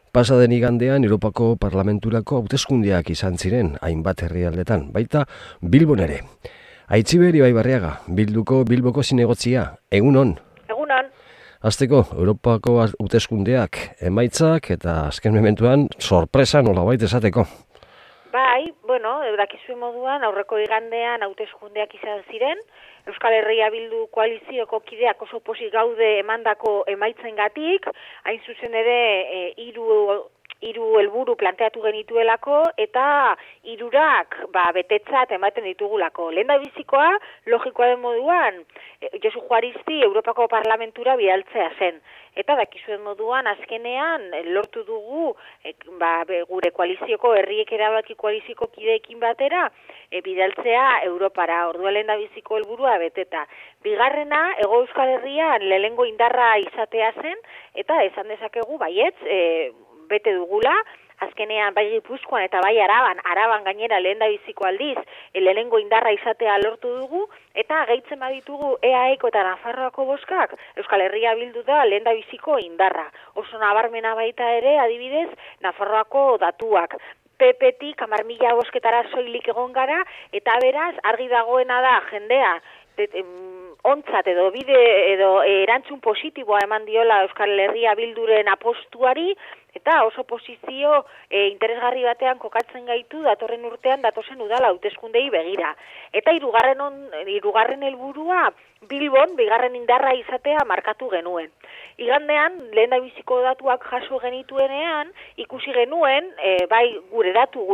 Pasaden igandean Europako Parlamenturako hauteskundeak izan ziren hainbat herrialdetan, baita Bilbon ere. Aitziber Ibaibarriaga, Bilboko zinegotzia, egunon. Egunon. Hasteko Europako hauteskundeak emaitzak eta azken mementuan sorpresa nolabait esateko. Bai, dakizuen moduan aurreko igandean hauteskundeak izan ziren, Euskal Herria Bildu koalizioko kideak oso pozik gaude emandako emaitzengatik, hain zuzen ere hiru helburu planteatu genituelako eta hirurak betetzat ematen ditugulako. Lehendabizikoa, logikoa den moduan, Josu Juaristi Europako Parlamentura bidaltzea zen. Eta dakizuen moduan azkenean lortu dugu gure koalizioko herriek erabaki koalizioko kideekin batera bidaltzea Europara. Orduan lehendabiziko helburua beteta. Bigarrena, Hego Euskal Herrian lehenengo indarra izatea zen eta esan dezakegu baietz bete dugula, azkenean bai Gipuzkoan eta bai Araban gainera lehendabiziko aldiz lehenengo indarra izatea lortu dugu, eta gehitzen baditugu EAEko eta Nafarroako bozkak, Euskal Herria Bildu da lehendabiziko indarra. Oso nabarmena baita ere, adibidez, Nafarroako datuak. PP-tik 10.000 bozketara soilik egon gara, eta beraz, argi dagoena da jendea, ontzat edo erantzun positiboa eman diola Euskal Herria Bilduren apostuari, eta oso posizio interesgarri batean kokatzen gaitu datorren urtean datozen udala hauteskundei begira. Eta hirugarren helburua Bilbon bigarren indarra izatea markatu genuen. Igandean lehendabiziko datuak jaso genituenean ikusi genuen bai gure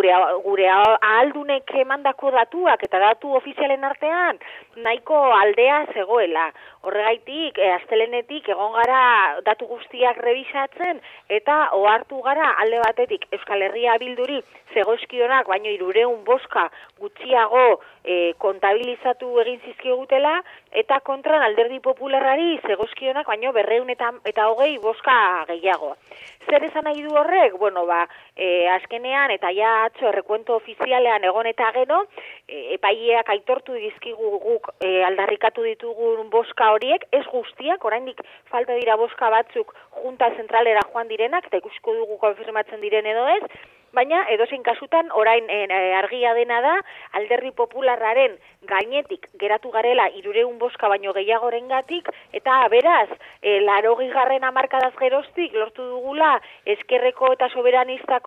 ahaldunek emandako datuak eta datu ofizialen artean nahiko aldea zegoela. Horregaitik astelehenetik egon gara datu guztiak rebisatzen eta ohartu gara alde batetik Euskal Herria Bilduri zegozkionak baino 300 bozka gutxiago kontabilizatu egin zizkigutela, eta kontran Alderdi Popularrari zegozkionak baino 220 bozka gehiago. Zer esan nahi du horrek? Azkenean eta ja atzo errekuento ofizialean egon eta gero, epaileak aitortu dizkigu guk aldarrikatu ditugun bozka horiek, ez guztiak, oraindik falta dira bozka batzuk junta zentralera joan direnak, eta ikusiko dugu konfirmatzen diren edo ez, baina edozein kasutan orain argia dena da Alderdi Popularraren gainetik geratu garela 300 bozka baino gehiagorengatik, eta beraz 80. hamarkadaz geroztik lortu dugula ezkerreko eta soberanista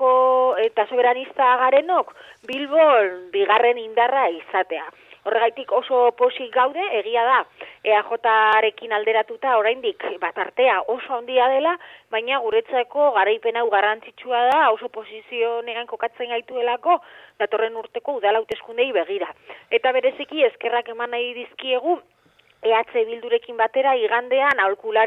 garenok Bilbon bigarren indarra izatea. Horregaitik oso posik gaude, egia da, EAJarekin alderatuta oraindik tartea oso handia dela, baina guretzako garaipen hau garrantzitsua da, oso posizionean kokatzen gaituelako datorren urteko udala hauteskundei begira. Eta bereziki eskerrak eman nahi dizkiegu EH Bildurekin batera igandean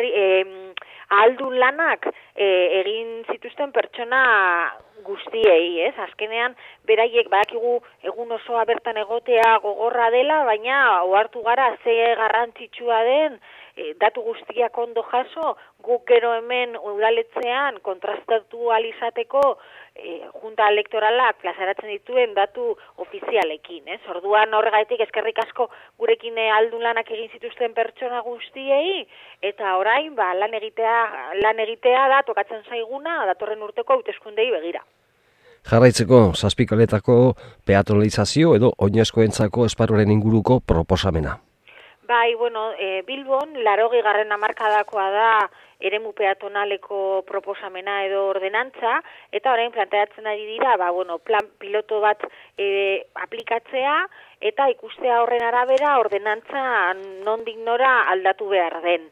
ahaldun lanak egin zituzten pertsona guztiei, ez? Azkenean beraiek badakigu egun osoa bertan egotea gogorra dela, baina ohartu gara ze garrantzitsua den datu guztiak ondo jaso, guk gero hemen udaletzean kontrastatu alizateko junta elektoralak plazaratzen dituen datu ofizialekin, ez? Orduan horregaitik eskerrik asko gurekin ahaldun lanak egin zituzten pertsona guztiei, eta orain lan egitea da tokatzen zaiguna datorren urteko hauteskundei begira. Jarraitzeko Zazpikaletako peatonalizazio edo oinezkoentzako esparruaren inguruko proposamena. Bai, Bilbon 80. hamarkadakoa da eremu peatonaleko proposamena edo ordenantza, eta orain planteatzen ari dira, plan piloto bat aplikatzea, eta ikustea horren arabera ordenantza nondik nora aldatu behar den.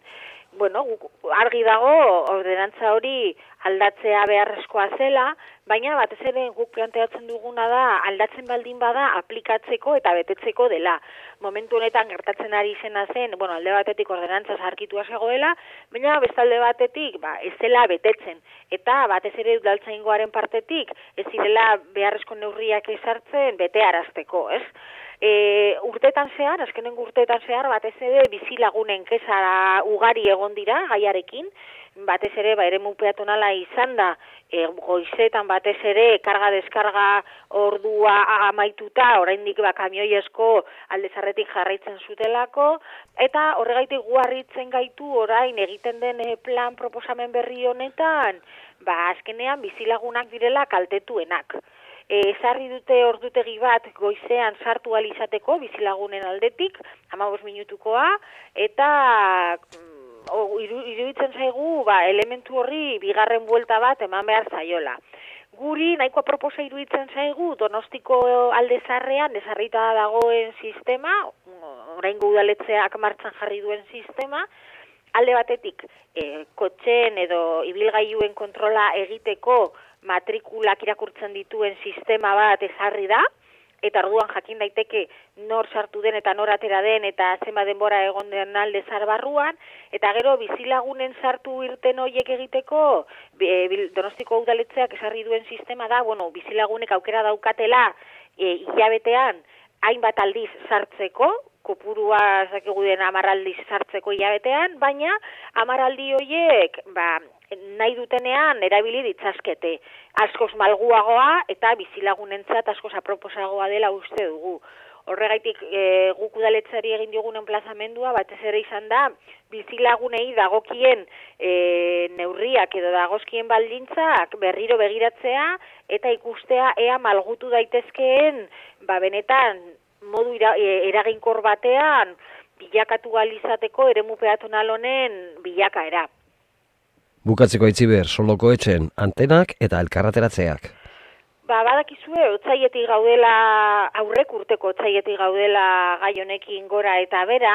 Argi dago ordenantza hori aldatzea beharrezkoa zela, baina batez ere guk planteatzen duguna da aldatzen baldin bada aplikatzeko eta betetzeko dela. Momentu honetan gertatzen ari zena zen, alde batetik ordenantza zaharkitua zegoela, baina bestalde batetik ez zela betetzen. Eta batez ere udaltzaingoaren partetik ez zirela beharrezko neurriak ezartzen betearazteko, ez? Azkenengo urteetan zehar, batez ere bizilagunen kesa ugari egon dira gaiarekin, batez ere eremu peatonala izan da, goizetan batez ere karga-deskarga ordua amaituta, oraindik kamioiezko aldezarretik jarraitzen zutelako, eta horregaitik gu harritzen gaitu orain egiten den plan proposamen berri honetan, azkenean bizilagunak direla kaltetuenak. Ezarri dute ordutegi bat goizean sartu ahal izateko bizilagunen aldetik, 15 minutukoa, eta iruditzen zaigu elementu horri bigarren buelta bat eman behar zaiola. Guri nahiko proposa iruditzen zaigu Donostiko alde zarrean ezarrita dagoen sistema, oraingo udaletzeak martxan jarri duen sistema, alde batetik kotxeen edo ibilgailuen kontrola egiteko matrikulak irakurtzen dituen sistema bat ezarri da, eta orduan jakin daiteke nor sartu den eta nor atera den eta zenbat denbora egon den alde zar barruan, eta gero bizilagunen sartu irten horiek egiteko Donostiko udaletzeak ezarri duen sistema da, bizilagunek aukera daukatela hilabetean hainbat aldiz sartzeko, kopurua zakigu den 10 aldiz sartzeko hilabetean, baina 10 aldi horiek nahi dutenean erabili ditzazkete. Askoz malguagoa eta bizilagunentzat askoz aproposagoa dela uste dugu. Horregaitik guk udaletzari egin diogun enplazamendua batez ere izan da bizilagunei dagokien neurriak edo dagozkien baldintzak berriro begiratzea eta ikustea ea malgutu daitezkeen benetan modu eraginkor batean bilakatu ahal izateko eremu peatonal honen bilakaera. Bukatzeko Aitziber, Soloko etxen antenak eta elkarrateratzeak. Badakizue, otsaietik gaudela, aurrek urteko otsaietik gaudela gai honekin gora eta bera,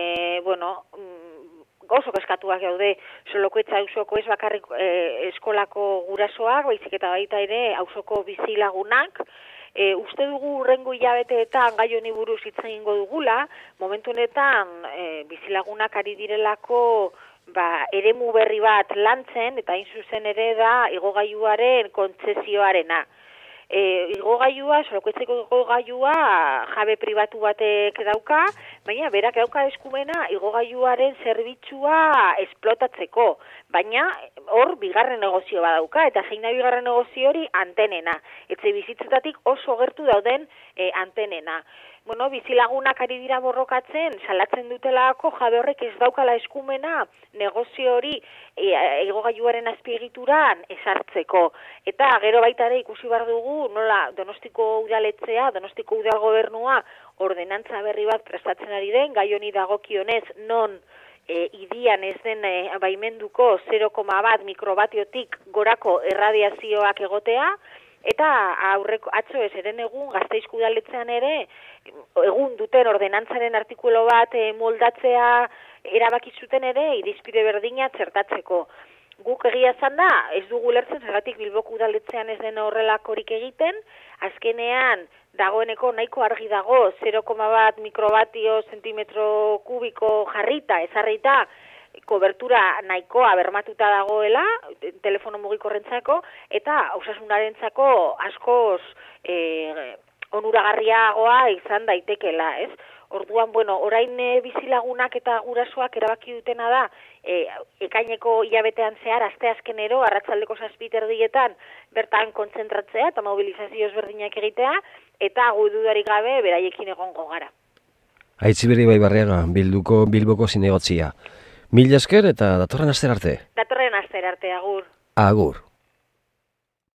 oso kezkatuak gaude Solokoetxa auzoko ez bakarrik eskolako gurasoak, baizik eta baita ere auzoko bizilagunak. Uste dugu hurrengo hilabeteetan gai honi buruz hitz egingo dugula, momentu honetan bizilagunak ari direlako eremu berri bat lantzen, eta hain zuzen ere da igogailuaren kontzesioarena. Igogailua, Solokoetxeko igogailua jabe pribatu batek dauka, baina berak dauka eskumena igogailuaren zerbitzua esplotatzeko, baina hor bigarren negozio bat dauka, eta zein da bigarren negozio hori antenena, etxe bizitzetatik oso gertu dauden antenena. Bizilagunak ari dira borrokatzen, salatzen dutelako jabe horrek ez daukala eskumena negozio hori igogailuaren azpiegituran ezartzeko. Eta gero baita ere ikusi behar dugu nola Donostiko udaletzea, Donostiko udal gobernua ordenantza berri bat prestatzen ari den, gai honi dagokionez non idian ez den baimenduko 0,1 mikrobatiotik gorako erradiazioak egotea, eta atzo ez eren egun Gasteizko udaletzean ere egun duten ordenantzaren artikulu bat moldatzea erabaki zuten ere irizpide berdina txertatzeko. Guk egia esan da, ez dugu lertzen zergatik Bilboko udaletzean ez den horrelakorik egiten, azkenean dagoeneko nahiko argi dago 0,1 mikrobatio zentimetro kubiko jarrita, ezarrita, kobertura nahikoa bermatuta dagoela, telefono mugikorrentzako, eta osasunarentzako askoz onuragarriagoa izan daitekela, ez? Orduan, orain bizilagunak eta gurasoak erabaki dutena da, ekaineko hilabetean zehar, asteazkenero, arratsaldeko 7:00 bertan kontzentratzea eta mobilizazio ezberdinak egitea, eta dudarik gabe beraiekin egongo gara. Aitziber Ibaibarriaga, Bilboko zinegotzia. Mila esker eta datorren astera arte. Datorren astera arte, agur. Agur.